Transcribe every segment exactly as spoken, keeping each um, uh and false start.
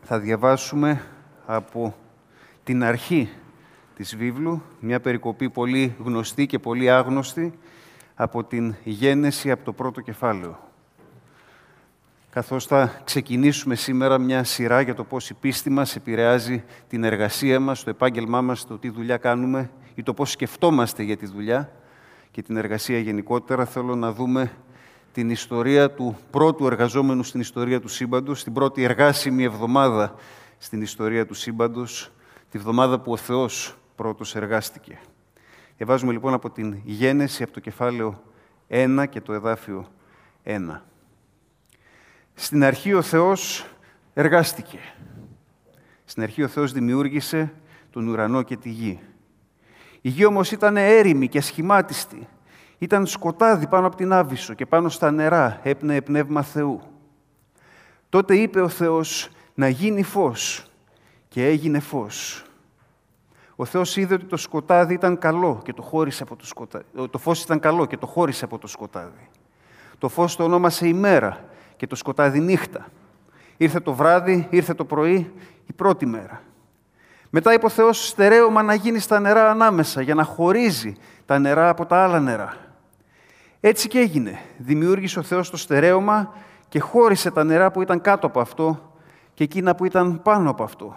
θα διαβάσουμε από την αρχή της βίβλου, μια περικοπή πολύ γνωστή και πολύ άγνωστη, από την Γένεση, από το πρώτο κεφάλαιο. Καθώς θα ξεκινήσουμε σήμερα μια σειρά για το πώς η πίστη μας επηρεάζει την εργασία μας, το επάγγελμά μας, το τι δουλειά κάνουμε ή το πώς σκεφτόμαστε για τη δουλειά και την εργασία γενικότερα, θέλω να δούμε την ιστορία του πρώτου εργαζόμενου στην ιστορία του σύμπαντος, την πρώτη εργάσιμη εβδομάδα στην ιστορία του σύμπαντος, τη βδομάδα που ο Θεός πρώτος εργάστηκε. Διαβάζουμε λοιπόν από την Γένεση, από το κεφάλαιο ένα και το εδάφιο ένα. Στην αρχή ο Θεός εργάστηκε. Στην αρχή ο Θεός δημιούργησε τον ουρανό και τη γη. Η γη όμως ήταν έρημη και σχημάτιστη. Ήταν σκοτάδι πάνω από την άβυσσο και πάνω στα νερά έπνεε πνεύμα Θεού. Τότε είπε ο Θεός να γίνει φως και έγινε φως. Ο Θεός είδε ότι το σκοτάδι ήταν καλό και το χώρισε από το σκοτάδι. Το φως ήταν καλό και το χώρισε από το σκοτάδι. Το φως το ονόμασε ημέρα και το σκοτάδι νύχτα. Ήρθε το βράδυ, ήρθε το πρωί, η πρώτη μέρα. Μετά είπε ο Θεός στερέωμα να γίνει στα νερά ανάμεσα για να χωρίζει τα νερά από τα άλλα νερά. Έτσι και έγινε. Δημιούργησε ο Θεός το στερέωμα και χώρισε τα νερά που ήταν κάτω από αυτό και εκείνα που ήταν πάνω από αυτό.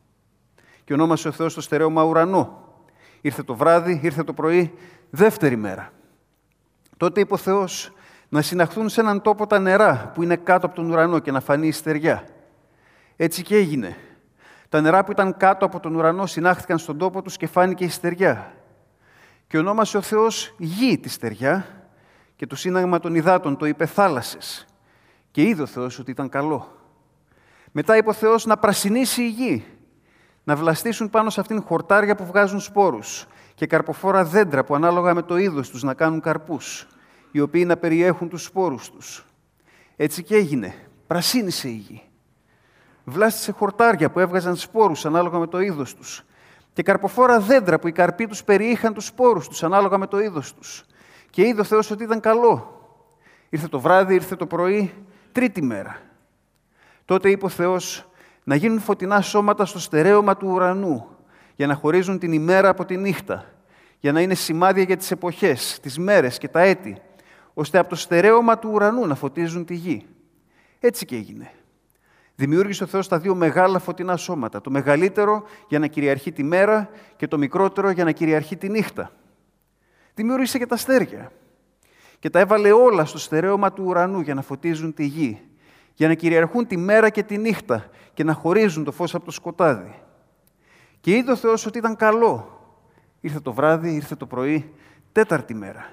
Και ονόμασε ο Θεός το στερέωμα ουρανό. Ήρθε το βράδυ, ήρθε το πρωί, δεύτερη μέρα. Τότε είπε ο Θεός να συναχθούν σε έναν τόπο τα νερά που είναι κάτω από τον ουρανό και να φανεί η στεριά. Έτσι και έγινε. Τα νερά που ήταν κάτω από τον ουρανό συνάχθηκαν στον τόπο τους και φάνηκε η στεριά. Και ονόμασε ο Θεός γη τη στεριά και το σύναγμα των υδάτων το είπε θάλασσες. Και είδε ο Θεός ότι ήταν καλό. Μετά είπε ο Θεός να πρασινίσει η γη, να βλαστήσουν πάνω σε αυτήν χορτάρια που βγάζουν σπόρους και καρποφόρα δέντρα που ανάλογα με το είδος τους να κάνουν καρπούς, οι οποίοι να περιέχουν τους σπόρους τους. Έτσι και έγινε. Πρασίνησε η γη. Βλάστησε χορτάρια που έβγαζαν σπόρους ανάλογα με το είδος τους και καρποφόρα δέντρα που οι καρποί τους περιείχαν τους σπόρους τους ανάλογα με το είδος τους. Και είδε ο Θεός ότι ήταν καλό. Ήρθε το βράδυ, ήρθε το πρωί, τρίτη μέρα. Τότε είπε ο Θεός να γίνουν φωτεινά σώματα στο στερέωμα του ουρανού για να χωρίζουν την ημέρα από τη νύχτα, για να είναι σημάδια για τις εποχές, τις μέρες και τα έτη, ώστε από το στερέωμα του ουρανού να φωτίζουν τη γη. Έτσι και έγινε. Δημιούργησε ο Θεός τα δύο μεγάλα φωτεινά σώματα, το μεγαλύτερο για να κυριαρχεί τη μέρα και το μικρότερο για να κυριαρχεί τη νύχτα. Δημιούργησε και τα αστέρια και τα έβαλε όλα στο στερέωμα του ουρανού για να φωτίζουν τη γη, για να κυριαρχούν τη μέρα και τη νύχτα και να χωρίζουν το φως από το σκοτάδι. Και είδε ο Θεός ότι ήταν καλό. Ήρθε το βράδυ, ήρθε το πρωί, τέταρτη μέρα.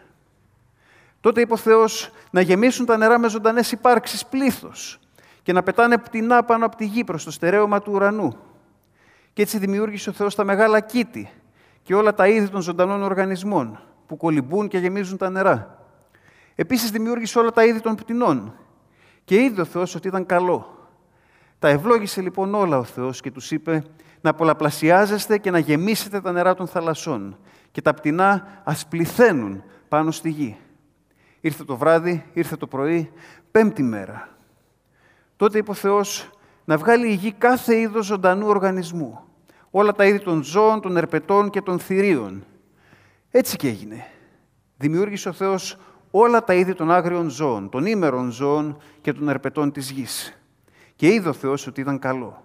Τότε είπε ο Θεός να γεμίσουν τα νερά με ζωντανές υπάρξεις πλήθος και να πετάνε πτηνά πάνω από τη γη προς το στερέωμα του ουρανού. Και έτσι δημιούργησε ο Θεός τα μεγάλα κήτη και όλα τα είδη των ζωντανών οργανισμών που κολυμπούν και γεμίζουν τα νερά. Επίσης δημιούργησε όλα τα είδη των πτηνών και είδε ο Θεός ότι ήταν καλό. Τα ευλόγησε λοιπόν όλα ο Θεός και τους είπε να πολλαπλασιάζεστε και να γεμίσετε τα νερά των θαλασσών και τα πτηνά ας πληθαίνουν πάνω στη γη. Ήρθε το βράδυ, ήρθε το πρωί, πέμπτη μέρα. Τότε είπε ο Θεός να βγάλει η γη κάθε είδος ζωντανού οργανισμού, όλα τα είδη των ζώων, των ερπετών και των θηρίων. Έτσι και έγινε. Δημιούργησε ο Θεός όλα τα είδη των άγριων ζώων, των ήμερων ζώων και των ερπετών της γης. Και είδε ο Θεός ότι ήταν καλό.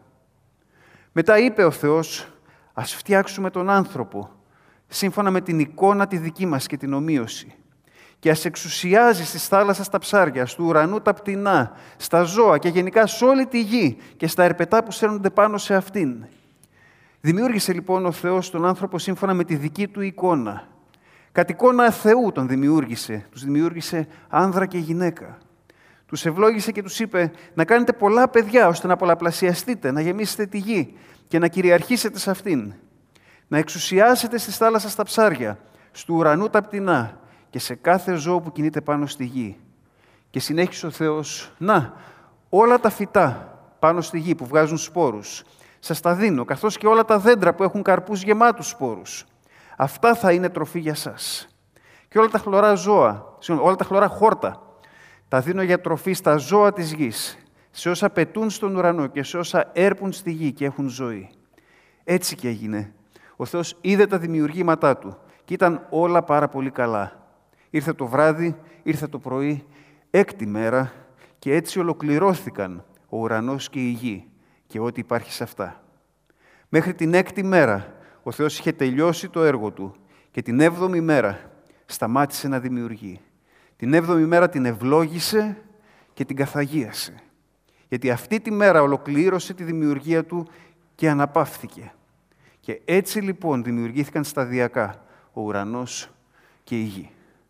Μετά είπε ο Θεός, ας φτιάξουμε τον άνθρωπο, σύμφωνα με την εικόνα τη δική μας και την ομοίωση, και ας εξουσιάζει στις θάλασσας τα ψάρια, στου ουρανού τα πτηνά, στα ζώα και γενικά σε όλη τη γη και στα ερπετά που σέρνονται πάνω σε αυτήν. Δημιούργησε λοιπόν ο Θεός τον άνθρωπο σύμφωνα με τη δική του εικόνα. Κατ' εικόνα Θεού τον δημιούργησε, τους δημιούργησε άνδρα και γυναίκα. Τους ευλόγησε και τους είπε να κάνετε πολλά παιδιά ώστε να πολλαπλασιαστείτε, να γεμίσετε τη γη και να κυριαρχήσετε σε αυτήν. Να εξουσιάσετε στις θάλασσας τα ψάρια, στου ουρανού τα πτηνά και σε κάθε ζώο που κινείται πάνω στη γη. Και συνέχισε ο Θεός, να, όλα τα φυτά πάνω στη γη που βγάζουν σπόρους, σας τα δίνω, καθώς και όλα τα δέντρα που έχουν καρπούς γεμάτους σπόρους. Αυτά θα είναι τροφή για σας. Και όλα τα χλωρά ζώα, όλα τα χλωρά χόρτα, τα δίνω για τροφή στα ζώα της γης, σε όσα πετούν στον ουρανό και σε όσα έρπουν στη γη και έχουν ζωή. Έτσι και έγινε. Ο Θεός είδε τα δημιουργήματά Του και ήταν όλα πάρα πολύ καλά. Ήρθε το βράδυ, ήρθε το πρωί, έκτη μέρα και έτσι ολοκληρώθηκαν ο ουρανός και η γη και ό,τι υπάρχει σε αυτά. Μέχρι την έκτη μέρα ο Θεός είχε τελειώσει το έργο Του και την έβδομη μέρα σταμάτησε να δημιουργεί. Την έβδομη μέρα την ευλόγησε και την καθαγίασε. Γιατί αυτή τη μέρα ολοκλήρωσε τη δημιουργία Του και αναπαύθηκε. Και έτσι λοιπόν δημιουργήθηκαν σταδιακά ο ουρανός και η γη.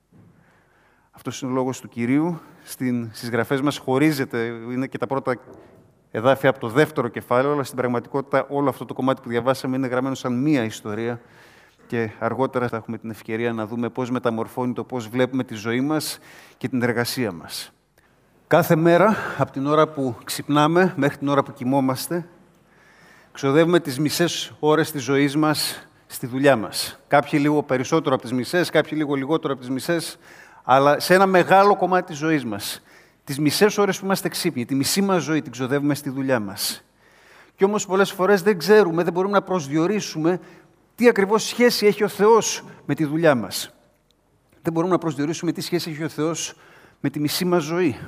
Αυτός είναι ο λόγος του Κυρίου. Στην, στις γραφές μας χωρίζεται, είναι και τα πρώτα εδάφια από το δεύτερο κεφάλαιο, αλλά στην πραγματικότητα όλο αυτό το κομμάτι που διαβάσαμε είναι γραμμένο σαν μία ιστορία και αργότερα θα έχουμε την ευκαιρία να δούμε πώς μεταμορφώνει το πώς βλέπουμε τη ζωή μας και την εργασία μας. Κάθε μέρα, από την ώρα που ξυπνάμε μέχρι την ώρα που κοιμόμαστε, ξοδεύουμε τις μισές ώρες της ζωής μας στη δουλειά μας. Κάποιοι λίγο περισσότερο από τις μισές, κάποιοι λίγο λιγότερο από τις μισές, αλλά σε ένα μεγάλο κομμάτι της ζωής μας. Τις μισές ώρες που είμαστε ξύπνοι, τη μισή μας ζωή την ξοδεύουμε στη δουλειά μας. Και όμως πολλές φορές δεν ξέρουμε, δεν μπορούμε να προσδιορίσουμε τι ακριβώς σχέση έχει ο Θεός με τη δουλειά μας. Δεν μπορούμε να προσδιορίσουμε τι σχέση έχει ο Θεός με τη μισή μας ζωή.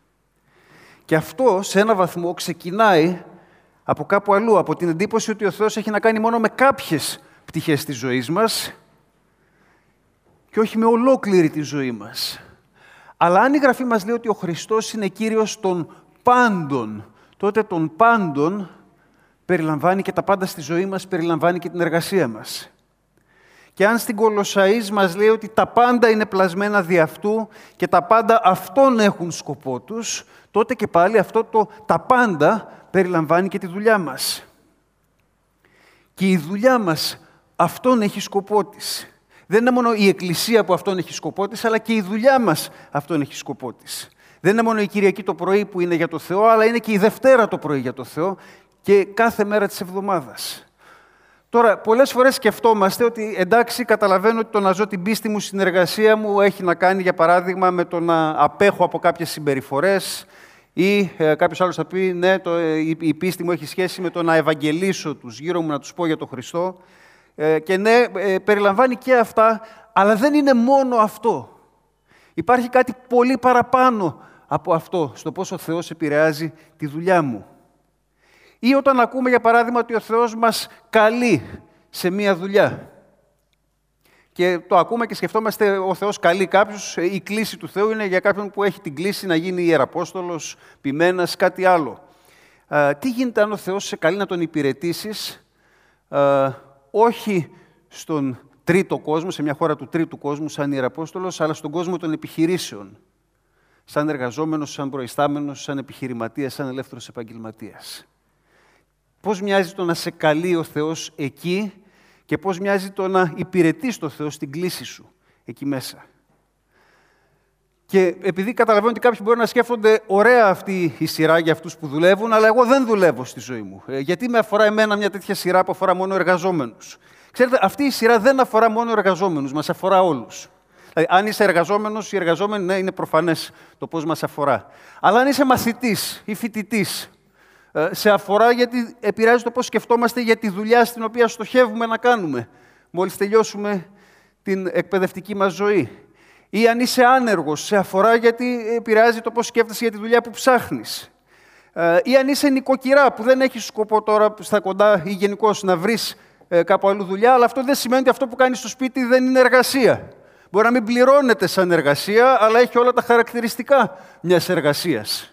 Και αυτό σε ένα βαθμό ξεκινάει από κάπου αλλού, από την εντύπωση ότι ο Θεός έχει να κάνει μόνο με κάποιες πτυχές της ζωής μας και όχι με ολόκληρη τη ζωή μας. Αλλά αν η Γραφή μας λέει ότι ο Χριστός είναι Κύριος των πάντων, τότε των πάντων περιλαμβάνει και τα πάντα στη ζωή μας, περιλαμβάνει και την εργασία μας. Και αν στην Κολοσσαείς μας λέει ότι τα πάντα είναι πλασμένα δι' αυτού και τα πάντα αυτόν έχουν σκοπό τους, τότε και πάλι αυτό το τα πάντα περιλαμβάνει και τη δουλειά μας. Και η δουλειά μας αυτόν έχει σκοπό της. Δεν είναι μόνο η Εκκλησία που αυτόν έχει σκοπό της, αλλά και η δουλειά μας αυτόν έχει σκοπό της. Δεν είναι μόνο η Κυριακή το πρωί που είναι για το Θεό, αλλά είναι και η Δευτέρα το πρωί για το Θεό και κάθε μέρα της εβδομάδας. Τώρα, πολλές φορές σκεφτόμαστε ότι εντάξει, καταλαβαίνω ότι το να ζω την πίστη μου στην εργασία μου έχει να κάνει, για παράδειγμα, με το να απέχω από κάποιες συμπεριφορές ή ε, κάποιος άλλος θα πει, ναι, το, ε, η, η πίστη μου έχει σχέση με το να ευαγγελίσω τους γύρω μου, να τους πω για τον Χριστό. Ε, και ναι, ε, περιλαμβάνει και αυτά, αλλά δεν είναι μόνο αυτό. Υπάρχει κάτι πολύ παραπάνω από αυτό, στο πώς ο Θεός επηρεάζει τη δουλειά μου. Ή όταν ακούμε, για παράδειγμα, ότι ο Θεός μας καλεί σε μία δουλειά. Και το ακούμε και σκεφτόμαστε, ο Θεός καλεί κάποιους, η κλήση του Θεού είναι για κάποιον που έχει την κλήση να γίνει ιεραπόστολος, ποιμένας, κάτι άλλο. Α, τι γίνεται αν ο Θεός σε καλεί να τον υπηρετήσεις, α, όχι στον τρίτο κόσμο, σε μια χώρα του τρίτου κόσμου, σαν ιεραπόστολος, αλλά στον κόσμο των επιχειρήσεων. Σαν εργαζόμενος, σαν προϊστάμενος, σαν επιχειρηματίας, σαν ελεύθερος επαγγελματίας. Πώς μοιάζει το να σε καλεί ο Θεός εκεί και πώς μοιάζει το να υπηρετείς το Θεό στην κλήση σου εκεί μέσα. Και επειδή καταλαβαίνω ότι κάποιοι μπορεί να σκέφτονται ωραία αυτή η σειρά για αυτούς που δουλεύουν, αλλά εγώ δεν δουλεύω στη ζωή μου. Ε, γιατί με αφορά εμένα μια τέτοια σειρά που αφορά μόνο εργαζόμενους. Ξέρετε, αυτή η σειρά δεν αφορά μόνο εργαζόμενους, μας αφορά όλους. Δηλαδή, αν είσαι εργαζόμενος ή εργαζόμενοι, ναι, είναι προφανές το πώς μας αφορά. Αλλά αν είσαι μαθητής ή φοιτητής, ε, σε αφορά γιατί επηρεάζει το πώς σκεφτόμαστε για τη δουλειά στην οποία στοχεύουμε να κάνουμε μόλις τελειώσουμε την εκπαιδευτική μας ζωή. Ή αν είσαι άνεργος, σε αφορά γιατί επηρεάζει το πώς σκέφτεσαι για τη δουλειά που ψάχνεις. Ε, ή αν είσαι νοικοκυρά που δεν έχεις σκοπό τώρα στα κοντά ή γενικώς να βρεις ε, κάπου αλλού δουλειά, αλλά αυτό δεν σημαίνει ότι αυτό που κάνεις στο σπίτι δεν είναι εργασία. Μπορεί να μην πληρώνεται σαν εργασία, αλλά έχει όλα τα χαρακτηριστικά μιας εργασίας.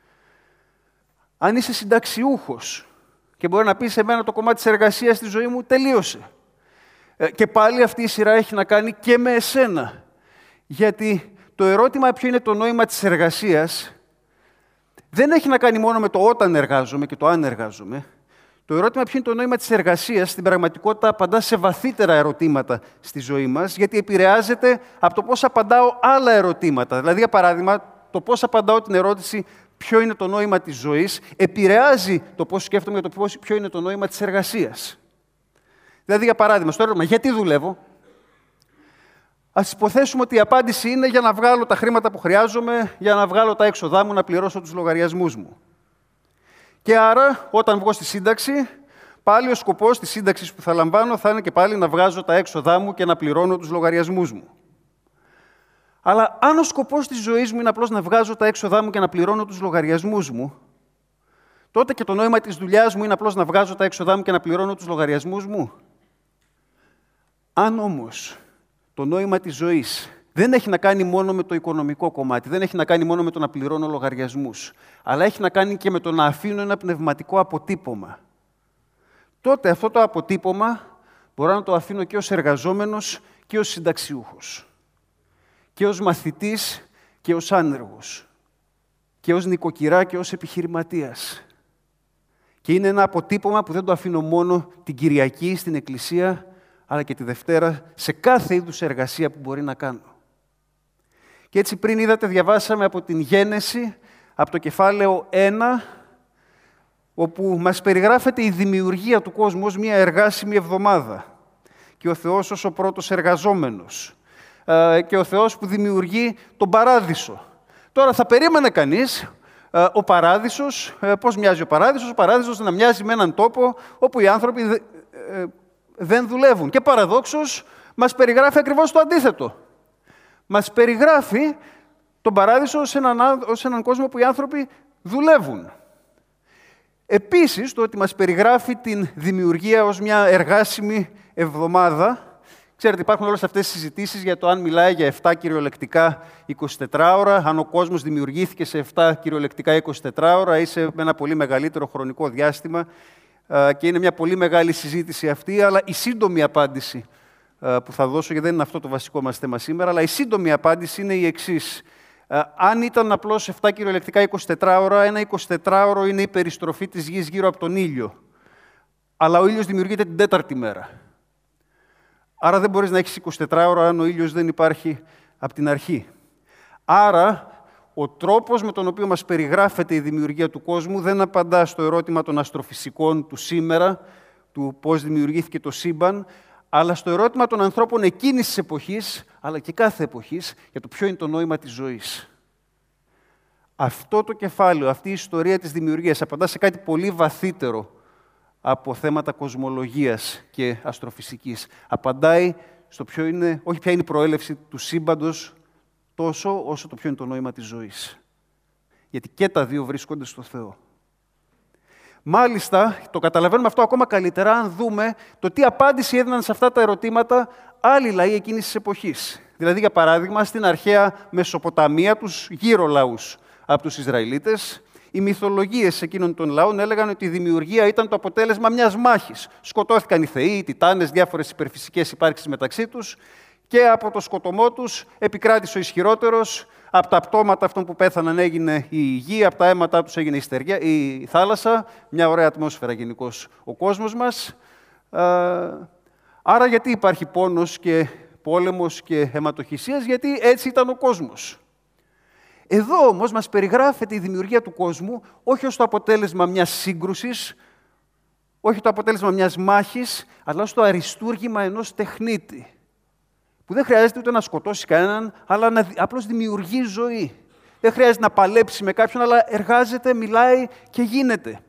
Αν είσαι συνταξιούχος και μπορεί να πεις εμένα το κομμάτι της εργασίας στη ζωή μου τελείωσε. Ε, και πάλι αυτή η σειρά έχει να κάνει και με εσένα. Γιατί το ερώτημα ποιο είναι το νόημα της εργασίας δεν έχει να κάνει μόνο με το όταν εργάζομαι και το αν εργάζομαι. Το ερώτημα ποιο είναι το νόημα της εργασίας στην πραγματικότητα απαντά σε βαθύτερα ερωτήματα στη ζωή μας, γιατί επηρεάζεται από το πώς απαντάω άλλα ερωτήματα. Δηλαδή, για παράδειγμα, το πώς απαντάω την ερώτηση ποιο είναι το νόημα της ζωής επηρεάζει το πώς σκέφτομαι για το ποιο είναι το νόημα της εργασίας. Δηλαδή, για παράδειγμα, στο ερώτημα γιατί δουλεύω, ας υποθέσουμε ότι η απάντηση είναι για να βγάλω τα χρήματα που χρειάζομαι, για να βγάλω τα έξοδά μου, να πληρώσω τους λογαριασμούς μου. Και άρα, όταν βγω στη σύνταξη, πάλι ο σκοπός της σύνταξης που θα λαμβάνω θα είναι και πάλι να βγάζω τα έξοδά μου και να πληρώνω τους λογαριασμούς μου. Αλλά αν ο σκοπός της ζωής μου είναι απλώς να βγάζω τα έξοδά μου και να πληρώνω τους λογαριασμούς μου, τότε και το νόημα της δουλειάς μου είναι απλώς να βγάζω τα έξοδά μου και να πληρώνω τους λογαριασμούς μου. Αν όμως το νόημα της ζωής δεν έχει να κάνει μόνο με το οικονομικό κομμάτι, δεν έχει να κάνει μόνο με το να πληρώνω λογαριασμούς, αλλά έχει να κάνει και με το να αφήνω ένα πνευματικό αποτύπωμα, τότε αυτό το αποτύπωμα μπορώ να το αφήνω και ως εργαζόμενος και ως συνταξιούχος, και ως μαθητής και ως άνεργος, και ως νοικοκυρά και ως επιχειρηματίας. Και είναι ένα αποτύπωμα που δεν το αφήνω μόνο την Κυριακή στην Εκκλησία, αλλά και τη Δευτέρα σε κάθε είδους εργασία που μπορεί να κάνω. Και έτσι πριν είδατε, διαβάσαμε από την Γένεση, από το κεφάλαιο ένα, όπου μας περιγράφεται η δημιουργία του κόσμου ως μια εργάσιμη εβδομάδα. Και ο Θεός ως ο πρώτος εργαζόμενος. Και ο Θεός που δημιουργεί τον παράδεισο. Τώρα θα περίμενε κανείς ο παράδεισος, πώς μοιάζει ο παράδεισος, ο παράδεισος να μοιάζει με έναν τόπο όπου οι άνθρωποι δεν δουλεύουν. Και παραδόξως μας περιγράφει ακριβώς το αντίθετο. Μας περιγράφει τον παράδεισο ως έναν, ως έναν κόσμο που οι άνθρωποι δουλεύουν. Επίσης, το ότι μας περιγράφει την δημιουργία ως μια εργάσιμη εβδομάδα. Ξέρετε, υπάρχουν όλες αυτές τις συζητήσεις για το αν μιλάει για επτά κυριολεκτικά εικοσιτετράωρα, αν ο κόσμος δημιουργήθηκε σε επτά κυριολεκτικά εικοσιτετράωρα ή σε ένα πολύ μεγαλύτερο χρονικό διάστημα. Και είναι μια πολύ μεγάλη συζήτηση αυτή, αλλά η σύντομη απάντηση που θα δώσω, γιατί δεν είναι αυτό το βασικό μας θέμα σήμερα, αλλά η σύντομη απάντηση είναι η εξής. Αν ήταν απλώς επτά κυριολεκτικά εικοσιτετράωρα, ένα εικοσιτετράωρο είναι η περιστροφή της γης γύρω από τον ήλιο. Αλλά ο ήλιος δημιουργείται την τέταρτη μέρα. Άρα δεν μπορείς να έχεις εικοσιτετράωρο αν ο ήλιος δεν υπάρχει από την αρχή. Άρα, ο τρόπος με τον οποίο μας περιγράφεται η δημιουργία του κόσμου δεν απαντά στο ερώτημα των αστροφυσικών του σήμερα, του πώς δημιουργήθηκε το σύμπαν, αλλά στο ερώτημα των ανθρώπων εκείνης της εποχής, αλλά και κάθε εποχής, για το ποιο είναι το νόημα της ζωής. Αυτό το κεφάλαιο, αυτή η ιστορία της δημιουργίας, απαντά σε κάτι πολύ βαθύτερο από θέματα κοσμολογίας και αστροφυσικής. Απαντάει στο ποιο είναι, όχι ποια είναι η προέλευση του σύμπαντος, τόσο όσο το ποιο είναι το νόημα της ζωής. Γιατί και τα δύο βρίσκονται στο Θεό. Μάλιστα, το καταλαβαίνουμε αυτό ακόμα καλύτερα αν δούμε το τι απάντηση έδιναν σε αυτά τα ερωτήματα άλλοι λαοί εκείνης της εποχής. Δηλαδή, για παράδειγμα, στην αρχαία Μεσοποταμία, τους γύρω λαούς από τους Ισραηλίτες, οι μυθολογίες εκείνων των λαών έλεγαν ότι η δημιουργία ήταν το αποτέλεσμα μιας μάχης. Σκοτώθηκαν οι θεοί, οι τιτάνες, διάφορες υπερφυσικές υπάρξεις μεταξύ τους και από το σκοτωμό τους επικράτησε ο ισχυρότερος. Από τα πτώματα αυτών που πέθαναν έγινε η γη, από τα αίματά τους έγινε η, στεριά, η θάλασσα, μια ωραία ατμόσφαιρα γενικώς ο κόσμος μας. Άρα γιατί υπάρχει πόνος και πόλεμος και αιματοχυσίας, γιατί έτσι ήταν ο κόσμος. Εδώ όμως μας περιγράφεται η δημιουργία του κόσμου όχι ως το αποτέλεσμα μιας σύγκρουσης, όχι το αποτέλεσμα μιας μάχης, αλλά ως το αριστούργημα ενός τεχνίτη, που δεν χρειάζεται ούτε να σκοτώσει κανέναν, αλλά να απλώς δημιουργεί ζωή. Δεν χρειάζεται να παλέψει με κάποιον, αλλά εργάζεται, μιλάει και γίνεται.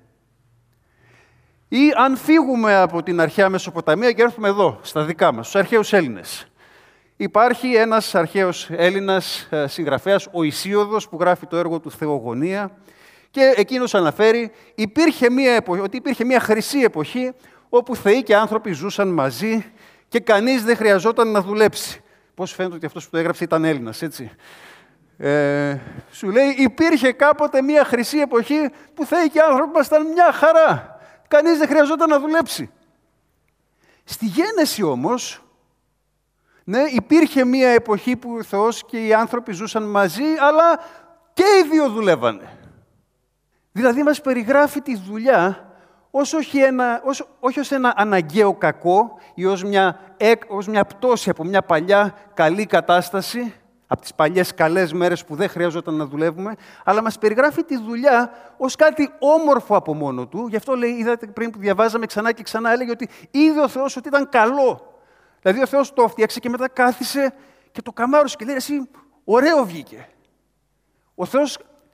Ή αν φύγουμε από την αρχαία Μεσοποταμία και έρθουμε εδώ, στα δικά μας, στους αρχαίους Έλληνες. Υπάρχει ένας αρχαίος Έλληνας συγγραφέας, ο Ησίωδος, που γράφει το έργο του Θεογονία, και εκείνος αναφέρει υπήρχε μια εποχή, ότι υπήρχε μια χρυσή εποχή όπου θεοί και άνθρωποι ζούσαν μαζί και κανείς δεν χρειαζόταν να δουλέψει. Πώς φαίνεται ότι αυτός που το έγραψε ήταν Έλληνας, έτσι. Ε, σου λέει, υπήρχε κάποτε μια χρυσή εποχή που θεοί και άνθρωποι ήμασταν μια χαρά. Κανείς δεν χρειαζόταν να δουλέψει. Στη Γένεση όμως, ναι, υπήρχε μια εποχή που ο Θεός και οι άνθρωποι ζούσαν μαζί, αλλά και οι δύο δουλεύανε. Δηλαδή μας περιγράφει τη δουλειά ως όχι, ένα, ως, όχι ως ένα αναγκαίο κακό ή ως μια, ως μια πτώση από μια παλιά καλή κατάσταση, από τις παλιές καλές μέρες που δεν χρειαζόταν να δουλεύουμε, αλλά μας περιγράφει τη δουλειά ως κάτι όμορφο από μόνο του. Γι' αυτό λέει, είδατε πριν που διαβάζαμε ξανά και ξανά, έλεγε ότι είδε ο Θεός ότι ήταν καλό. Δηλαδή ο Θεός το έφτιαξε και μετά κάθισε και το καμάρωσε και λέει, εσύ, ωραίο βγήκε. Ο Θεός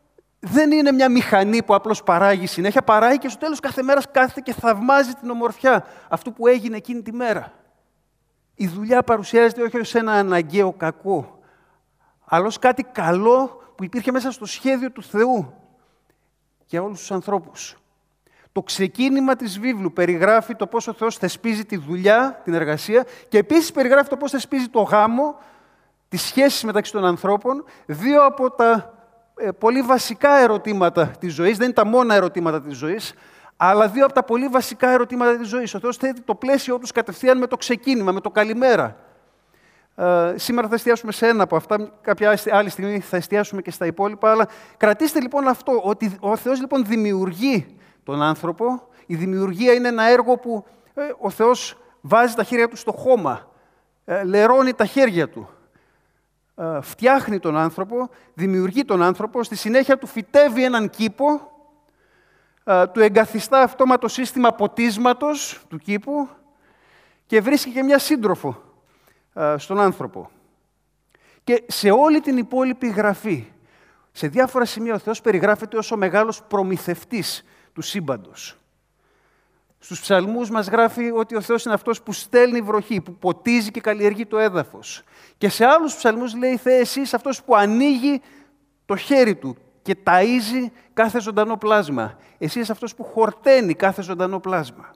δεν είναι μια μηχανή που απλώς παράγει συνέχεια, παράγει και στο τέλος κάθε μέρας κάθεται και θαυμάζει την ομορφιά αυτού που έγινε εκείνη τη μέρα. Η δουλειά παρουσιάζεται όχι ως ένα αναγκαίο κακό, αλλά ως κάτι καλό που υπήρχε μέσα στο σχέδιο του Θεού για όλους τους ανθρώπους. Το ξεκίνημα της βίβλου περιγράφει το πώς ο Θεός θεσπίζει τη δουλειά, την εργασία και επίσης περιγράφει το πώς θεσπίζει το γάμο, τις σχέσεις μεταξύ των ανθρώπων, δύο από τα ε, πολύ βασικά ερωτήματα της ζωής, δεν είναι τα μόνα ερωτήματα της ζωής, αλλά δύο από τα πολύ βασικά ερωτήματα της ζωής. Ο Θεός θέτει το πλαίσιο τους κατευθείαν με το ξεκίνημα, με το καλημέρα. Ε, σήμερα θα εστιάσουμε σε ένα από αυτά, κάποια άλλη στιγμή θα εστιάσουμε και στα υπόλοιπα, αλλά κρατήστε λοιπόν αυτό, ότι ο Θεός λοιπόν δημιουργεί τον άνθρωπο. Η δημιουργία είναι ένα έργο που ε, ο Θεός βάζει τα χέρια του στο χώμα, ε, λερώνει τα χέρια του, ε, φτιάχνει τον άνθρωπο, δημιουργεί τον άνθρωπο, στη συνέχεια του φυτεύει έναν κήπο, ε, του εγκαθιστά αυτόματο σύστημα ποτίσματος του κήπου και βρίσκει και μια σύντροφο ε, στον άνθρωπο. Και σε όλη την υπόλοιπη γραφή, σε διάφορα σημεία ο Θεός περιγράφεται ως ο μεγάλος προμηθευτής του σύμπαντος. Στους ψαλμούς μας γράφει ότι ο Θεός είναι αυτός που στέλνει βροχή, που ποτίζει και καλλιεργεί το έδαφος. Και σε άλλους ψαλμούς λέει «Θεέ, εσύ είσαι αυτός που ανοίγει το χέρι του και ταΐζει κάθε ζωντανό πλάσμα. Εσύ είσαι αυτός που χορταίνει κάθε ζωντανό πλάσμα».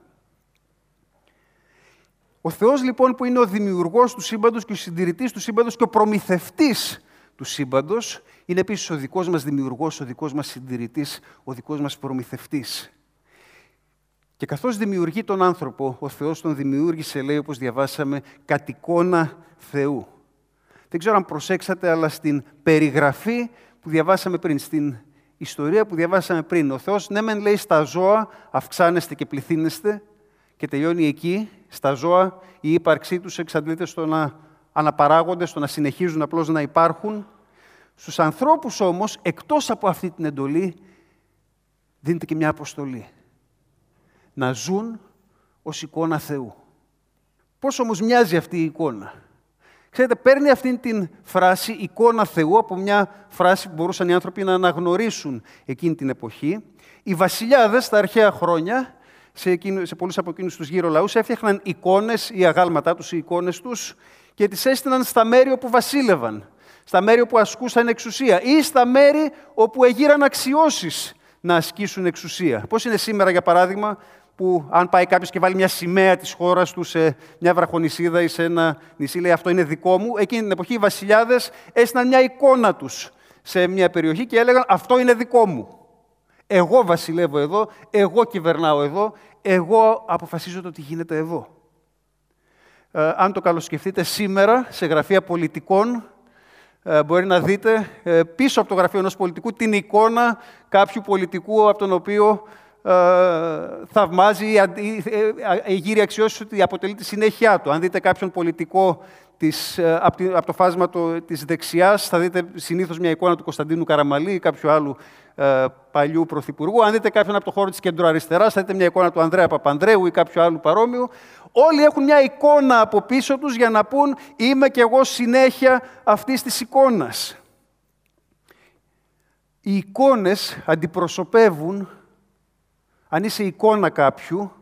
Ο Θεός λοιπόν που είναι ο δημιουργός του σύμπαντος και ο συντηρητής του σύμπαντος και ο προμηθευτής του σύμπαντος, είναι επίσης ο δικός μας δημιουργός, ο δικός μας συντηρητής, ο δικός μας προμηθευτής. Και καθώς δημιουργεί τον άνθρωπο, ο Θεός τον δημιούργησε, λέει, όπως διαβάσαμε, κατ' εικόνα Θεού. Δεν ξέρω αν προσέξατε, αλλά στην περιγραφή που διαβάσαμε πριν, στην ιστορία που διαβάσαμε πριν, ο Θεός, ναι μεν λέει στα ζώα αυξάνεστε και πληθύνεστε και τελειώνει εκεί, στα ζώα η ύπαρξή τους εξαντλείται στο να αναπαράγονται, στο να συνεχίζουν απλώς να υπάρχουν. Στους ανθρώπους όμως, εκτός από αυτή την εντολή, δίνεται και μια αποστολή. Να ζουν ως εικόνα Θεού. Πώς όμως μοιάζει αυτή η εικόνα? Ξέρετε, παίρνει αυτή την φράση εικόνα Θεού από μια φράση που μπορούσαν οι άνθρωποι να αναγνωρίσουν εκείνη την εποχή. Οι βασιλιάδες στα αρχαία χρόνια, σε, εκείνου, σε πολλούς από εκείνους τους γύρω λαούς, έφτιαχναν εικόνες ή αγάλματά τους, οι εικόνες τους, και τις έστειναν στα μέρη όπου βασίλευαν, στα μέρη όπου ασκούσαν εξουσία ή στα μέρη όπου εγείραν αξιώσεις να ασκήσουν εξουσία. Πώς είναι σήμερα, για παράδειγμα, που αν πάει κάποιος και βάλει μια σημαία της χώρας του σε μια βραχονησίδα ή σε ένα νησί, λέει αυτό είναι δικό μου. Εκείνη την εποχή οι βασιλιάδες έστειναν μια εικόνα τους σε μια περιοχή και έλεγαν αυτό είναι δικό μου. Εγώ βασιλεύω εδώ, εγώ κυβερνάω εδώ, εγώ αποφασίζω το τι γίνεται εδώ. Ε, αν το καλοσκεφτείτε σήμερα, σε γραφεία πολιτικών, ε, μπορεί να δείτε ε, πίσω από το γραφείο ενός πολιτικού την εικόνα κάποιου πολιτικού από τον οποίο ε, θαυμάζει ή ε, γύρει αξιώσεις ότι αποτελεί τη συνέχεια του. Αν δείτε κάποιον πολιτικό της, ε, από, από το φάσμα το, της δεξιάς, θα δείτε συνήθως μια εικόνα του Κωνσταντίνου Καραμαλή ή κάποιου άλλου ε, παλιού πρωθυπουργού. Αν δείτε κάποιον από το χώρο της κεντροαριστεράς, θα δείτε μια εικόνα του Ανδρέα Παπανδρέου ή κάποιου άλλου παρόμοιου. Όλοι έχουν μια εικόνα από πίσω τους για να πούν «Είμαι κι εγώ συνέχεια αυτής της εικόνας». Οι εικόνες αντιπροσωπεύουν, αν είσαι εικόνα κάποιου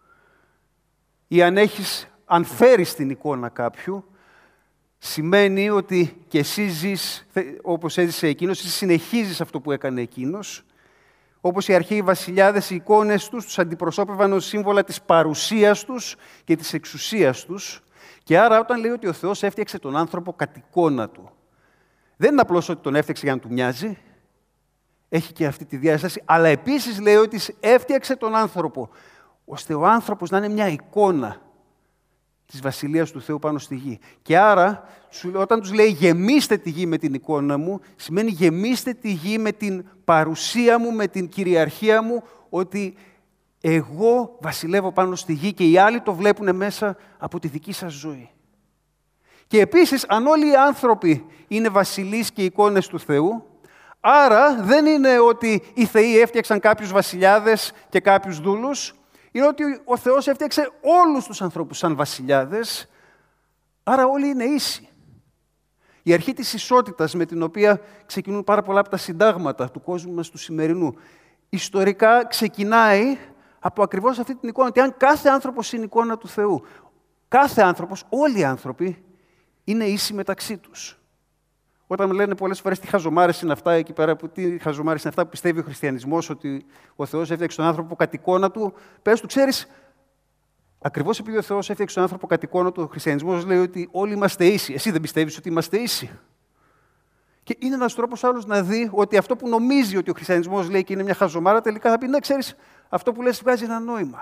ή αν, έχεις, αν φέρεις την εικόνα κάποιου, σημαίνει ότι και εσύ ζεις όπως έζησε εκείνος, εσύ συνεχίζεις αυτό που έκανε εκείνος. Όπως οι αρχαίοι βασιλιάδες, οι εικόνες τους τους αντιπροσώπευαν ως σύμβολα της παρουσίας τους και της εξουσίας τους. Και άρα όταν λέει ότι ο Θεός έφτιαξε τον άνθρωπο κατ' εικόνα του, δεν είναι απλώς ότι τον έφτιαξε για να του μοιάζει, έχει και αυτή τη διάσταση, αλλά επίσης λέει ότι έφτιαξε τον άνθρωπο, ώστε ο άνθρωπος να είναι μια εικόνα της Βασιλείας του Θεού πάνω στη γη. Και άρα, όταν τους λέει γεμίστε τη γη με την εικόνα μου, σημαίνει γεμίστε τη γη με την παρουσία μου, με την κυριαρχία μου, ότι εγώ βασιλεύω πάνω στη γη και οι άλλοι το βλέπουν μέσα από τη δική σας ζωή. Και επίσης, αν όλοι οι άνθρωποι είναι βασιλείς και εικόνες του Θεού, άρα δεν είναι ότι οι θεοί έφτιαξαν κάποιους βασιλιάδες και κάποιους δούλους, είναι ότι ο Θεός έφτιαξε όλους τους ανθρώπους σαν βασιλιάδες, άρα όλοι είναι ίσοι. Η αρχή της ισότητας με την οποία ξεκινούν πάρα πολλά από τα συντάγματα του κόσμου μας του σημερινού. Ιστορικά ξεκινάει από ακριβώς αυτή την εικόνα, ότι αν κάθε άνθρωπος είναι εικόνα του Θεού, κάθε άνθρωπος, όλοι οι άνθρωποι, είναι ίσοι μεταξύ τους. Όταν λένε πολλές φορές τι χαζομάρες είναι αυτά, εκεί πέρα, τι χαζομάρες είναι αυτά που πιστεύει ο χριστιανισμός, ότι ο Θεός έφτιαξε τον άνθρωπο κατ' εικόνα του, πες του, ξέρεις, ακριβώς επειδή ο Θεός έφτιαξε τον άνθρωπο κατ' εικόνα του, ο χριστιανισμός λέει ότι όλοι είμαστε ίσοι. Εσύ δεν πιστεύεις ότι είμαστε ίσοι? Και είναι ένας τρόπος άλλος να δει ότι αυτό που νομίζει ότι ο χριστιανισμός λέει και είναι μια χαζομάρα, τελικά θα πει, ναι, ξέρεις, αυτό που λες βγάζει ένα νόημα.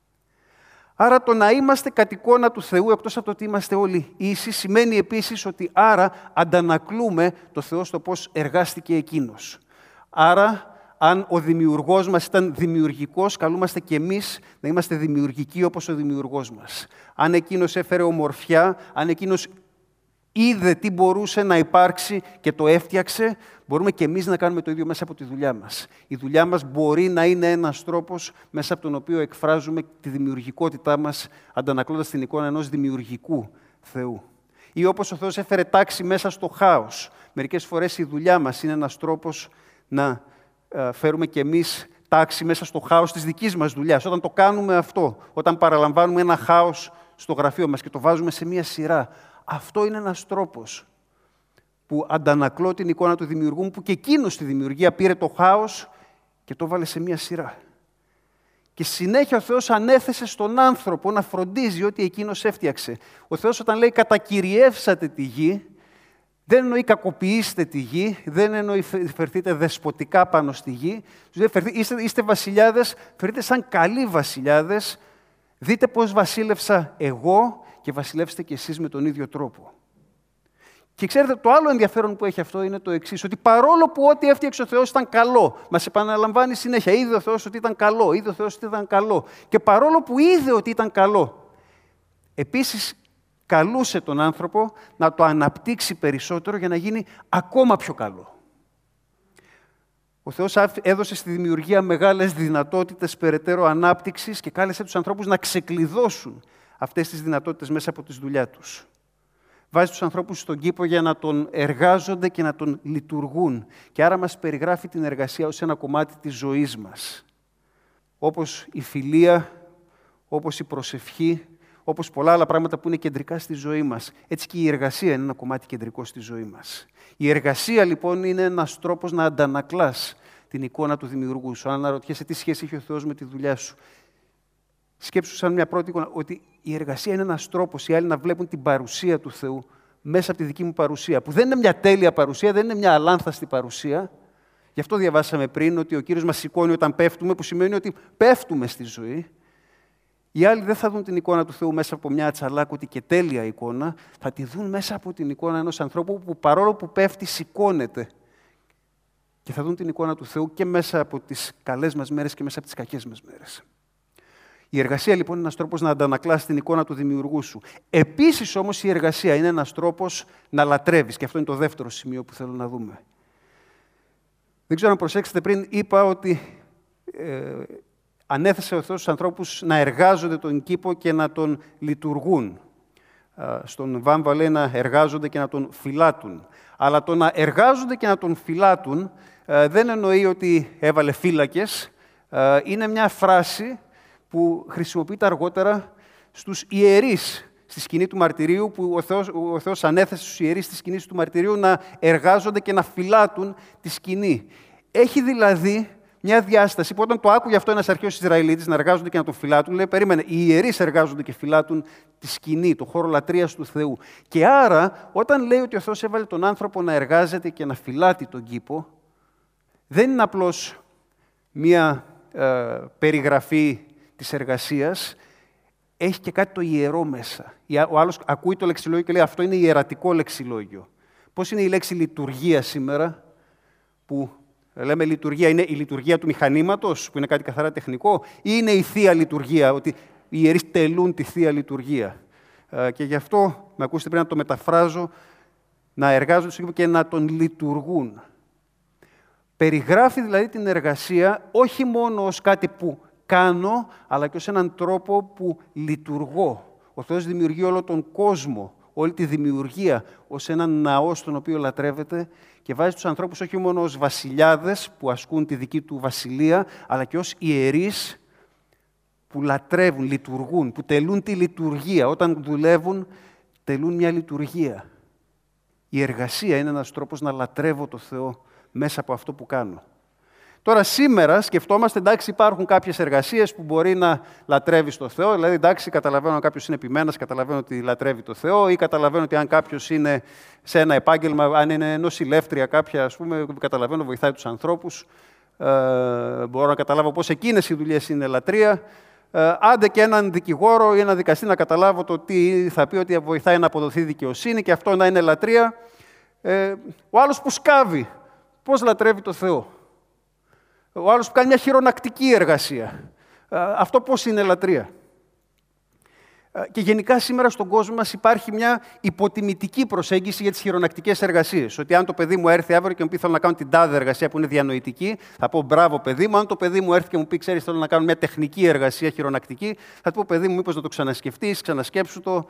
Άρα το να είμαστε κατ' εικόνα του Θεού, εκτός από το ότι είμαστε όλοι ίσοι, σημαίνει επίσης ότι άρα αντανακλούμε το Θεό στο πώς εργάστηκε Εκείνος. Άρα, αν ο δημιουργός μας ήταν δημιουργικός, καλούμαστε και εμείς να είμαστε δημιουργικοί όπως ο δημιουργός μας. Αν Εκείνος έφερε ομορφιά, αν Εκείνος είδε τι μπορούσε να υπάρξει και το έφτιαξε, μπορούμε και εμείς να κάνουμε το ίδιο μέσα από τη δουλειά μας. Η δουλειά μας μπορεί να είναι ένας τρόπος μέσα από τον οποίο εκφράζουμε τη δημιουργικότητά μας, αντανακλώντας την εικόνα ενός δημιουργικού Θεού. Ή όπως ο Θεός έφερε τάξη μέσα στο χάος. Μερικές φορές η δουλειά μας είναι ένας τρόπος να φέρουμε και εμείς τάξη μέσα στο χάος της δικής μας δουλειάς. Όταν το κάνουμε αυτό, όταν παραλαμβάνουμε ένα χάος στο γραφείο μας και το βάζουμε σε μία σειρά, αυτό είναι ένας τρόπος που αντανακλώ την εικόνα του δημιουργού μου, που και εκείνος στη δημιουργία πήρε το χάος και το βάλε σε μία σειρά. Και συνέχεια ο Θεός ανέθεσε στον άνθρωπο να φροντίζει ότι εκείνος έφτιαξε. Ο Θεός όταν λέει «κατακυριεύσατε τη γη», δεν εννοεί κακοποιήστε τη γη, δεν εννοεί φερθείτε δεσποτικά πάνω στη γη. Είστε, είστε βασιλιάδες, φερθείτε σαν καλοί βασιλιάδες. Δείτε πώς βασίλευσα εγώ και βασιλεύστε κι εσείς με τον ίδιο τρόπο. Και ξέρετε, το άλλο ενδιαφέρον που έχει αυτό είναι το εξής, ότι παρόλο που ό,τι έφτιαξε ο Θεός ήταν καλό, μας επαναλαμβάνει συνέχεια, είδε ο Θεός ότι ήταν καλό, είδε ο Θεός ότι ήταν καλό. Και παρόλο που είδε ότι ήταν καλό, επίσης καλούσε τον άνθρωπο να το αναπτύξει περισσότερο για να γίνει ακόμα πιο καλό. Ο Θεός έδωσε στη δημιουργία μεγάλες δυνατότητες περαιτέρω ανάπτυξης και κάλεσε τους ανθρώπους να ξεκλειδώσουν αυτές τις δυνατότητες μέσα από τη δουλειά τους. Βάζει τους ανθρώπους στον κήπο για να τον εργάζονται και να τον λειτουργούν. Και άρα μας περιγράφει την εργασία ως ένα κομμάτι της ζωής μας. Όπως η φιλία, όπως η προσευχή, όπως πολλά άλλα πράγματα που είναι κεντρικά στη ζωή μας. Έτσι και η εργασία είναι ένα κομμάτι κεντρικό στη ζωή μας. Η εργασία λοιπόν είναι ένας τρόπος να αντανακλάς την εικόνα του δημιουργού σου. Αν αναρωτιέσαι τι σχέση έχει ο Θεός με τη δουλειά σου, σκέψου σαν μια πρώτη εικόνα ότι η εργασία είναι ένας τρόπος οι άλλοι να βλέπουν την παρουσία του Θεού μέσα από τη δική μου παρουσία. Που δεν είναι μια τέλεια παρουσία, δεν είναι μια αλάνθαστη παρουσία. Γι' αυτό διαβάσαμε πριν ότι ο Κύριος μας σηκώνει όταν πέφτουμε, που σημαίνει ότι πέφτουμε στη ζωή. Οι άλλοι δεν θα δουν την εικόνα του Θεού μέσα από μια ατσαλάκωτη και τέλεια εικόνα, θα τη δουν μέσα από την εικόνα ενός ανθρώπου που παρόλο που πέφτει σηκώνεται. Και θα δουν την εικόνα του Θεού και μέσα από τις καλές μας μέρες και μέσα από τις κακές μας μέρες. Η εργασία λοιπόν είναι ένας τρόπος να αντανακλάς την εικόνα του δημιουργού σου. Επίσης όμως η εργασία είναι ένας τρόπος να λατρεύεις. Και αυτό είναι το δεύτερο σημείο που θέλω να δούμε. Δεν ξέρω αν προσέξετε, πριν είπα ότι ε, ανέθεσε ο Θεός στους ανθρώπους να εργάζονται τον κήπο και να τον λειτουργούν. Στον Βάμβα λέει να εργάζονται και να τον φυλάτουν. Αλλά το να εργάζονται και να τον φυλάτουν δεν εννοεί ότι έβαλε φύλακες. Είναι μια φράση που χρησιμοποιείται αργότερα στους ιερείς στη σκηνή του μαρτυρίου, που ο Θεός, ο Θεός ανέθεσε στους ιερείς στη σκηνή του μαρτυρίου να εργάζονται και να φυλάτουν τη σκηνή. Έχει δηλαδή μια διάσταση που όταν το άκουγε αυτό ένας αρχαίος Ισραηλίτης να εργάζονται και να τον φυλάτουν, λέει: περίμενε, οι ιερείς εργάζονται και φυλάτουν τη σκηνή, το χώρο λατρείας του Θεού. Και άρα, όταν λέει ότι ο Θεός έβαλε τον άνθρωπο να εργάζεται και να φυλάτει τον κήπο, δεν είναι απλώς μια ε, περιγραφή της εργασίας, έχει και κάτι το ιερό μέσα. Ο άλλος ακούει το λεξιλόγιο και λέει: αυτό είναι ιερατικό λεξιλόγιο. Πώς είναι η λέξη λειτουργία σήμερα, που λέμε λειτουργία, είναι η λειτουργία του μηχανήματος, που είναι κάτι καθαρά τεχνικό, ή είναι η θεία λειτουργία, ότι οι ιερείς τελούν τη θεία λειτουργία. Και γι' αυτό, με ακούσετε πριν να το μεταφράζω, να εργάζονται στο κήπο και να τον λειτουργούν. Περιγράφει δηλαδή την εργασία όχι μόνο ως κάτι που κάνω, αλλά και ως έναν τρόπο που λειτουργώ. Ο Θεός δημιουργεί όλο τον κόσμο. όλη τη δημιουργία ως έναν ναό στον οποίο λατρεύεται και βάζει τους ανθρώπους όχι μόνο ως βασιλιάδες που ασκούν τη δική του βασιλεία, αλλά και ως ιερείς που λατρεύουν, λειτουργούν, που τελούν τη λειτουργία. Όταν δουλεύουν, τελούν μια λειτουργία. Η εργασία είναι ένας τρόπος να λατρεύω το Θεό μέσα από αυτό που κάνω. Τώρα, σήμερα σκεφτόμαστε, εντάξει, υπάρχουν κάποιες εργασίες που μπορεί να λατρεύει το Θεό. Δηλαδή, εντάξει, καταλαβαίνω αν κάποιος είναι επιμένας, καταλαβαίνω ότι λατρεύει το Θεό, ή καταλαβαίνω ότι αν κάποιος είναι σε ένα επάγγελμα, αν είναι νοσηλεύτρια κάποια, ας πούμε, καταλαβαίνω, βοηθάει τους ανθρώπους. Ε, μπορώ να καταλάβω πώς εκείνες οι δουλειές είναι λατρεία. Ε, άντε και έναν δικηγόρο ή έναν δικαστή να καταλάβω το τι θα πει ότι βοηθάει να αποδοθεί δικαιοσύνη και αυτό να είναι λατρεία. Ε, ο άλλος που σκάβει, πώς λατρεύει το Θεό. Ο άλλος που κάνει μια χειρονακτική εργασία. Αυτό πώς είναι λατρεία. Και γενικά σήμερα στον κόσμο μας υπάρχει μια υποτιμητική προσέγγιση για τις χειρονακτικές εργασίες. Ότι αν το παιδί μου έρθει αύριο και μου πει θέλω να κάνω την τάδε εργασία που είναι διανοητική, θα πω μπράβο παιδί μου. Αν το παιδί μου έρθει και μου πει ξέρεις θέλω να κάνω μια τεχνική εργασία χειρονακτική, θα του πω παιδί μου μήπως να το ξανασκεφτείς, ξανασκέψου το.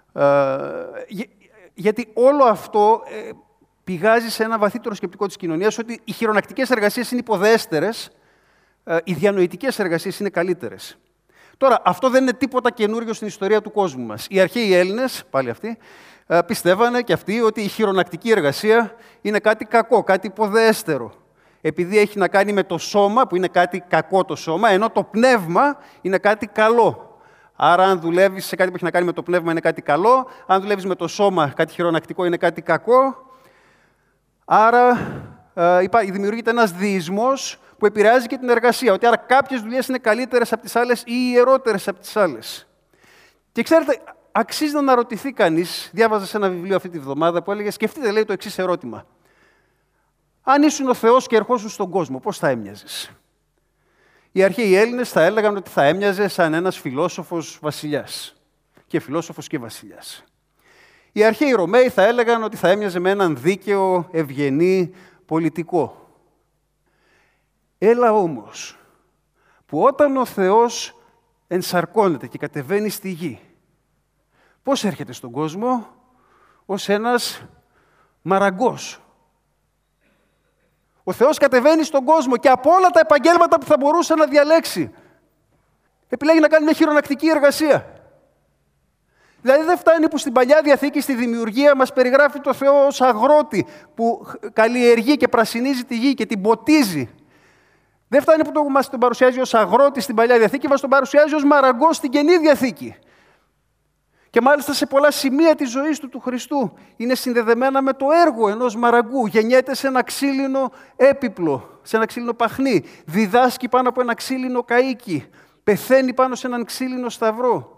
Γιατί όλο αυτό πηγάζει σε ένα βαθύτερο σκεπτικό της κοινωνίας ότι οι χειρονακτικές εργασίες είναι υποδέστερες, οι διανοητικές εργασίες είναι καλύτερες. Τώρα, αυτό δεν είναι τίποτα καινούριο στην ιστορία του κόσμου μας. Οι αρχαίοι Έλληνες, πάλι αυτοί, πιστεύανε και αυτοί ότι η χειρονακτική εργασία είναι κάτι κακό, κάτι υποδέστερο. Επειδή έχει να κάνει με το σώμα, που είναι κάτι κακό το σώμα, ενώ το πνεύμα είναι κάτι καλό. Άρα, αν δουλεύεις σε κάτι που έχει να κάνει με το πνεύμα, είναι κάτι καλό. Αν δουλεύεις με το σώμα, κάτι χειρονακτικό, είναι κάτι κακό. Άρα, ε, δημιουργείται ένας διεισμός που επηρεάζει και την εργασία. Ότι άρα κάποιες δουλειές είναι καλύτερες από τις άλλες ή ιερότερες από τις άλλες. Και ξέρετε, αξίζει να αναρωτηθεί κανείς, διάβαζα σε ένα βιβλίο αυτή τη βδομάδα που έλεγε, σκεφτείτε, λέει, το εξής ερώτημα. Αν ήσουν ο Θεός και ερχόσουν στον κόσμο, πώς θα έμοιαζες? Οι αρχαίοι Έλληνες θα έλεγαν ότι θα έμοιαζε σαν ένας φιλόσοφος βασιλιάς. Και φιλόσοφος και βασιλιάς. Οι αρχαίοι Ρωμαίοι θα έλεγαν ότι θα έμοιαζε με έναν δίκαιο, ευγενή πολιτικό. Έλα όμως, που όταν ο Θεός ενσαρκώνεται και κατεβαίνει στη γη, πώς έρχεται στον κόσμο? Ως ένας μαραγκός. Ο Θεός κατεβαίνει στον κόσμο και από όλα τα επαγγέλματα που θα μπορούσε να διαλέξει, επιλέγει να κάνει μια χειρονακτική εργασία. Δηλαδή δεν φτάνει που στην Παλιά Διαθήκη, στη δημιουργία, μας περιγράφει το Θεό ως αγρότη που καλλιεργεί και πρασινίζει τη γη και την ποτίζει. Δεν φτάνει που το, μας τον παρουσιάζει ως αγρότη στην Παλιά Διαθήκη, μας τον παρουσιάζει ως μαραγκό στην Καινή Διαθήκη. Και μάλιστα σε πολλά σημεία της ζωής του του Χριστού είναι συνδεδεμένα με το έργο ενός μαραγκού. Γεννιέται σε ένα ξύλινο έπιπλο, σε ένα ξύλινο παχνί. Διδάσκει πάνω από ένα ξύλινο καΐκι. Πεθαίνει πάνω σε έναν ξύλινο σταυρό.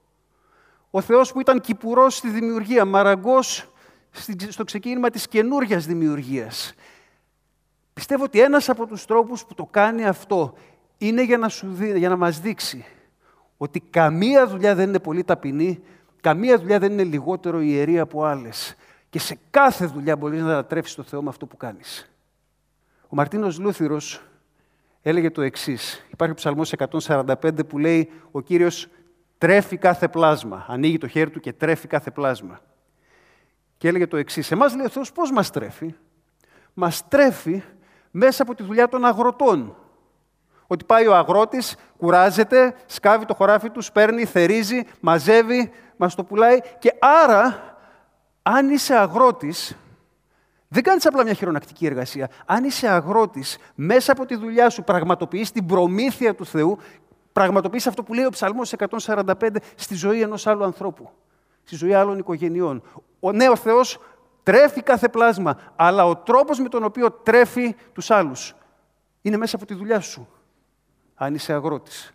Ο Θεός που ήταν κυπουρός στη δημιουργία, μαραγκός στο ξεκίνημα της καινούριας δημιουργίας. Πιστεύω ότι ένας από τους τρόπους που το κάνει αυτό είναι για να, σου δει, για να μας δείξει ότι καμία δουλειά δεν είναι πολύ ταπεινή, καμία δουλειά δεν είναι λιγότερο ιερή από άλλες. Και σε κάθε δουλειά μπορείς να λατρεύσεις το Θεό με αυτό που κάνεις. Ο Μαρτίνος Λούθυρος έλεγε το εξής. Υπάρχει ο Ψαλμός εκατόν σαράντα πέντε που λέει ο Κύριος τρέφει κάθε πλάσμα. Ανοίγει το χέρι του και τρέφει κάθε πλάσμα. Και έλεγε το εξής. Εμάς λέει ο Θεός πώς μας τρέφει? Μας τρέφει μέσα από τη δουλειά των αγροτών. Ότι πάει ο αγρότης, κουράζεται, σκάβει το χωράφι του, παίρνει, θερίζει, μαζεύει, μας το πουλάει. Και άρα, αν είσαι αγρότης, δεν κάνεις απλά μια χειρονακτική εργασία. Αν είσαι αγρότης, μέσα από τη δουλειά σου πραγματοποιείς την προμήθεια του Θεού, πραγματοποιείς αυτό που λέει ο Ψαλμός εκατόν σαράντα πέντε στη ζωή ενός άλλου ανθρώπου, στη ζωή άλλων οικογενειών. Ο νέος Θεός τρέφει κάθε πλάσμα, αλλά ο τρόπος με τον οποίο τρέφει τους άλλους είναι μέσα από τη δουλειά σου, αν είσαι αγρότης.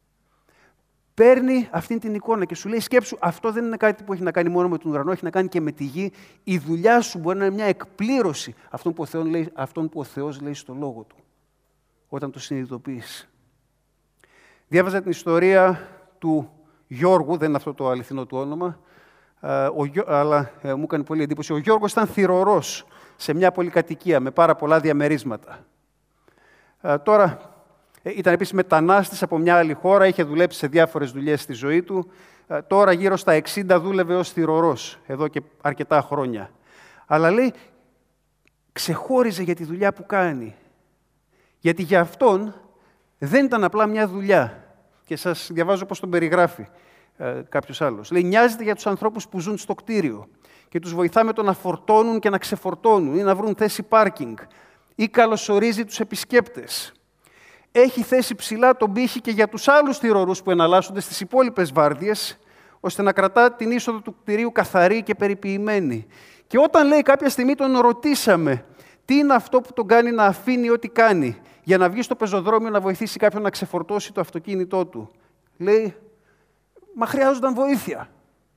Παίρνει αυτή την εικόνα και σου λέει σκέψου, αυτό δεν είναι κάτι που έχει να κάνει μόνο με τον ουρανό, έχει να κάνει και με τη γη. Η δουλειά σου μπορεί να είναι μια εκπλήρωση αυτών που ο Θεός λέει, αυτών που ο Θεός λέει στο Λόγο Του, όταν το συνειδητοποιείς. Διάβαζα την ιστορία του Γιώργου, δεν είναι αυτό το αληθινό του όνομα, ο, αλλά ε, μου έκανε πολύ εντύπωση. Ο Γιώργος ήταν θυρωρός σε μια πολυκατοικία με πάρα πολλά διαμερίσματα. Ε, τώρα, Ήταν επίσης μετανάστης από μια άλλη χώρα, είχε δουλέψει σε διάφορες δουλειές στη ζωή του. Τώρα γύρω στα εξήντα δούλευε ως θυρωρός, εδώ και αρκετά χρόνια. Αλλά λέει, ξεχώριζε για τη δουλειά που κάνει. Γιατί για αυτόν δεν ήταν απλά μια δουλειά. Και σας διαβάζω πώς τον περιγράφει ε, κάποιος άλλος. Λέει, νοιάζεται για τους ανθρώπους που ζουν στο κτίριο και τους βοηθά με το να φορτώνουν και να ξεφορτώνουν ή να βρουν θέση πάρκινγκ ή καλωσορίζει τους επισκέπτες. Έχει θέσει ψηλά τον πύχη και για τους άλλους θυρωρούς που εναλλάσσονται στις υπόλοιπες βάρδιες, ώστε να κρατά την είσοδο του κτηρίου καθαρή και περιποιημένη. Και όταν, λέει, κάποια στιγμή τον ρωτήσαμε τι είναι αυτό που τον κάνει να αφήνει ό,τι κάνει για να βγει στο πεζοδρόμιο να βοηθήσει κάποιον να ξεφορτώσει το αυτοκίνητό του, λέει, μα χρειάζονταν βοήθεια.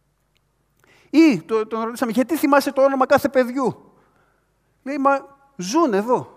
Ή τον το ρωτήσαμε, γιατί θυμάσαι το όνομα κάθε παιδιού. Λέει, μα ζουν εδώ.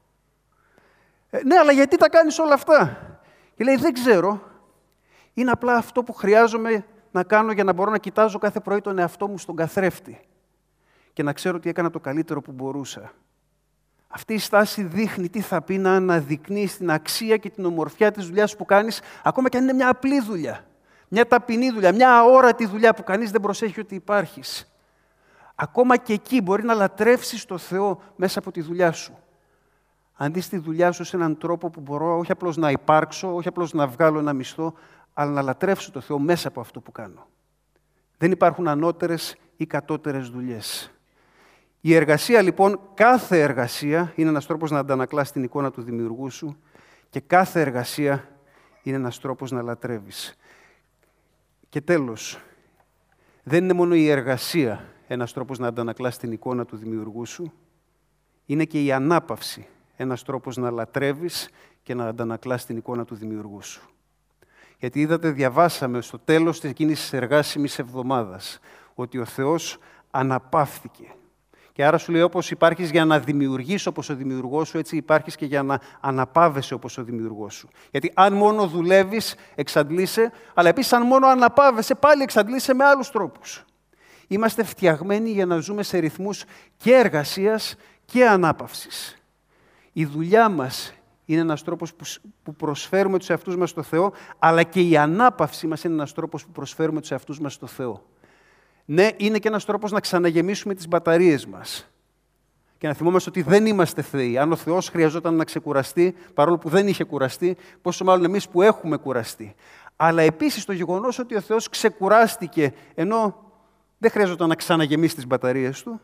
Ε, ναι, αλλά γιατί τα κάνεις όλα αυτά. Και λέει, δεν ξέρω. Είναι απλά αυτό που χρειάζομαι να κάνω για να μπορώ να κοιτάζω κάθε πρωί τον εαυτό μου στον καθρέφτη και να ξέρω ότι έκανα το καλύτερο που μπορούσα. Αυτή η στάση δείχνει τι θα πει να αναδεικνύεις την αξία και την ομορφιά της δουλειάς που κάνεις, ακόμα και αν είναι μια απλή δουλειά, μια ταπεινή δουλειά, μια αόρατη δουλειά που κανείς δεν προσέχει ότι υπάρχεις. Ακόμα και εκεί μπορεί να λατρεύσεις το Θεό μέσα από τη δουλειά σου. Αν δεις τη δουλειά σου σε έναν τρόπο που μπορώ όχι απλώς να υπάρξω, όχι απλώς να βγάλω ένα μισθό, αλλά να λατρεύσω το Θεό μέσα από αυτό που κάνω. Δεν υπάρχουν ανώτερες ή κατώτερες δουλειές. Η εργασία, λοιπόν, κάθε εργασία είναι ένας τρόπος να αντανακλάς την εικόνα του δημιουργού σου και κάθε εργασία είναι ένας τρόπος να λατρεύεις. Και τέλος, δεν είναι μόνο η εργασία ένας τρόπος να αντανακλάς την εικόνα του δημιουργού σου, είναι και η ανάπαυση ένας τρόπος να λατρεύεις και να αντανακλάς την εικόνα του δημιουργού σου. Γιατί είδατε, διαβάσαμε στο τέλος της εκείνης της εργάσιμης εβδομάδας ότι ο Θεός αναπαύθηκε. Και άρα σου λέει, όπως υπάρχεις για να δημιουργείς όπως ο δημιουργός σου, έτσι υπάρχεις και για να αναπαύεσαι όπως ο δημιουργός σου. Γιατί αν μόνο δουλεύεις, εξαντλείσαι, αλλά επίσης αν μόνο αναπαύεσαι, πάλι εξαντλείσαι με άλλους τρόπους. Είμαστε φτιαγμένοι για να ζούμε σε ρυθμούς και εργασίας και ανάπαυσης. Η δουλειά μας είναι ένας τρόπος που προσφέρουμε τους εαυτούς μας στο Θεό, αλλά και η ανάπαυση μας είναι ένας τρόπος που προσφέρουμε τους εαυτούς μας στο Θεό. Ναι, είναι και ένας τρόπος να ξαναγεμίσουμε τις μπαταρίες μας και να θυμόμαστε ότι δεν είμαστε θεοί. Αν ο Θεός χρειαζόταν να ξεκουραστεί, παρόλο που δεν είχε κουραστεί, πόσο μάλλον εμείς που έχουμε κουραστεί. Αλλά επίσης το γεγονός ότι ο Θεός ξεκουράστηκε, ενώ δεν χρειαζόταν να ξαναγεμίσει τις μπαταρίες του,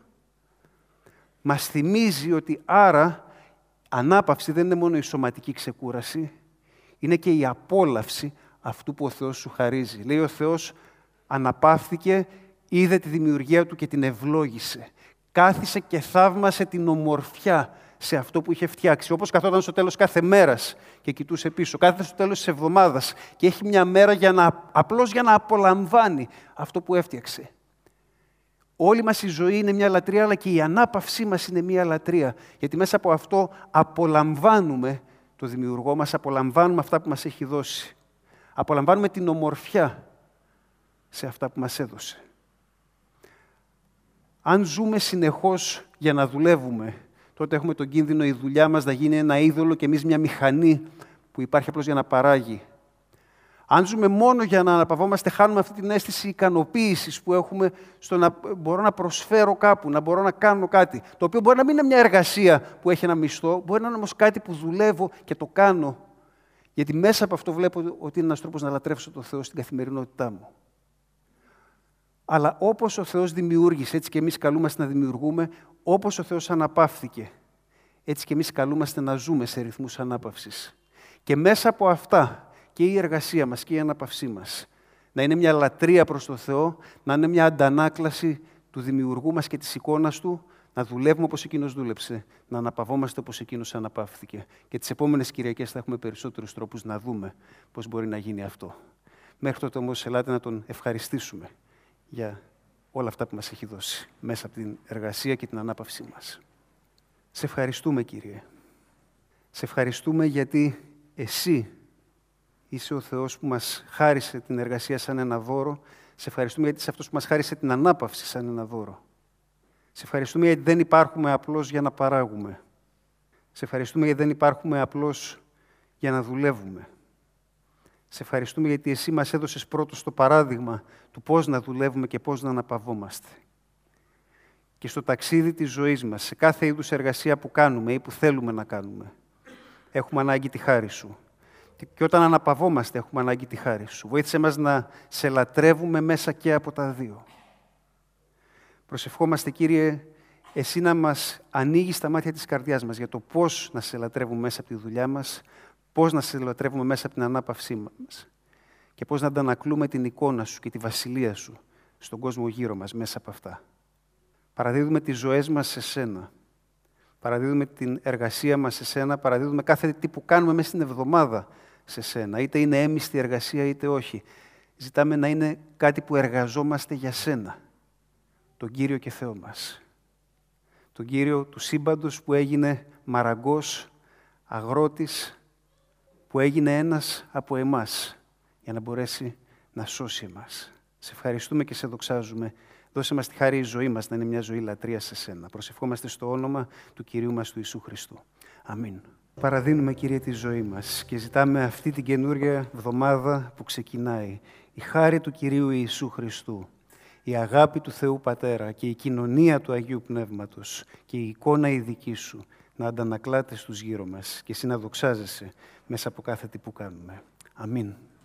μας θυμίζει ότι άρα ανάπαυση δεν είναι μόνο η σωματική ξεκούραση, είναι και η απόλαυση αυτού που ο Θεός σου χαρίζει. Λέει, ο Θεός αναπαύθηκε, είδε τη δημιουργία του και την ευλόγησε. Κάθισε και θαύμασε την ομορφιά σε αυτό που είχε φτιάξει. Όπως καθόταν στο τέλος κάθε μέρας και κοιτούσε πίσω. Κάθεται στο τέλος της εβδομάδας και έχει μια μέρα για να, απλώς για να απολαμβάνει αυτό που έφτιαξε. Όλη μας η ζωή είναι μια λατρεία, αλλά και η ανάπαυσή μας είναι μια λατρεία. Γιατί μέσα από αυτό απολαμβάνουμε το δημιουργό μας, απολαμβάνουμε αυτά που μας έχει δώσει. Απολαμβάνουμε την ομορφιά σε αυτά που μας έδωσε. Αν ζούμε συνεχώς για να δουλεύουμε, τότε έχουμε τον κίνδυνο η δουλειά μας να γίνει ένα είδωλο και εμείς μια μηχανή που υπάρχει απλώς για να παράγει. Αν ζούμε μόνο για να αναπαυόμαστε, χάνουμε αυτή την αίσθηση ικανοποίησης που έχουμε στο να μπορώ να προσφέρω κάπου, να μπορώ να κάνω κάτι. Το οποίο μπορεί να μην είναι μια εργασία που έχει ένα μισθό, μπορεί να είναι όμως κάτι που δουλεύω και το κάνω. Γιατί μέσα από αυτό βλέπω ότι είναι ένας τρόπος να λατρεύσω τον Θεό στην καθημερινότητά μου. Αλλά όπως ο Θεός δημιούργησε, έτσι και εμείς καλούμαστε να δημιουργούμε, όπως ο Θεός αναπαύθηκε, έτσι και εμείς καλούμαστε να ζούμε σε ρυθμούς ανάπαυσης. Και μέσα από αυτά, και η εργασία μας και η ανάπαυσή μας, να είναι μια λατρεία προς τον Θεό, να είναι μια αντανάκλαση του δημιουργού μας και της εικόνας Του, να δουλεύουμε όπως Εκείνος δούλεψε, να αναπαυόμαστε όπως Εκείνος αναπαύθηκε. Και τις επόμενες Κυριακές θα έχουμε περισσότερους τρόπους να δούμε πώς μπορεί να γίνει αυτό. Μέχρι τότε όμως ελάτε να Τον ευχαριστήσουμε για όλα αυτά που μας έχει δώσει μέσα από την εργασία και την ανάπαυσή μας. Σε ευχαριστούμε, Κύριε. Σε ευχαριστούμε γιατί Εσύ είσαι ο Θεός που μας χάρισε την εργασία σαν ένα δώρο. Σε ευχαριστούμε γιατί είσαι αυτός που μας χάρισε την ανάπαυση σαν ένα δώρο. Σε ευχαριστούμε γιατί δεν υπάρχουμε απλώς για να παράγουμε. Σε ευχαριστούμε γιατί δεν υπάρχουμε απλώς για να δουλεύουμε. Σε ευχαριστούμε γιατί εσύ μας έδωσες πρώτος το παράδειγμα του πώς να δουλεύουμε και πώς να αναπαυόμαστε. Και στο ταξίδι της ζωής μας, σε κάθε είδους εργασία που κάνουμε ή που θέλουμε να κάνουμε, έχουμε ανάγκη τη χάρη σου. Και όταν αναπαυόμαστε, έχουμε ανάγκη τη χάρη σου. Βοήθησε μας να σε λατρεύουμε μέσα και από τα δύο. Προσευχόμαστε, Κύριε, εσύ να μας ανοίγεις τα μάτια της καρδιάς μας για το πώς να σε λατρεύουμε μέσα από τη δουλειά μας, πώς να σε λατρεύουμε μέσα από την ανάπαυσή μας και πώς να αντανακλούμε την εικόνα σου και τη βασιλεία σου στον κόσμο γύρω μας μέσα από αυτά. Παραδίδουμε τις ζωές μας σε σένα. Παραδίδουμε την εργασία μας σε σένα. Παραδίδουμε κάθε τι που κάνουμε μέσα στην εβδομάδα σε σένα. Είτε είναι έμιστη εργασία είτε όχι. Ζητάμε να είναι κάτι που εργαζόμαστε για σένα. Τον Κύριο και Θεό μας. Τον Κύριο του σύμπαντος που έγινε μαραγκός, αγρότης, που έγινε ένας από εμάς για να μπορέσει να σώσει εμάς. Σε ευχαριστούμε και σε δοξάζουμε. Δώσε μας τη χάρη η ζωή μας να είναι μια ζωή λατρείας σε σένα. Προσευχόμαστε στο όνομα του Κυρίου μας του Ιησού Χριστού. Αμήν. Παραδίνουμε, Κύριε, τη ζωή μας και ζητάμε αυτή την καινούρια εβδομάδα που ξεκινάει η χάρη του Κυρίου Ιησού Χριστού, η αγάπη του Θεού Πατέρα και η κοινωνία του Αγίου Πνεύματος και η εικόνα η δική σου να αντανακλάται στους γύρω μας και εσύ να δοξάζεσαι μέσα από κάθε τι που κάνουμε. Αμήν.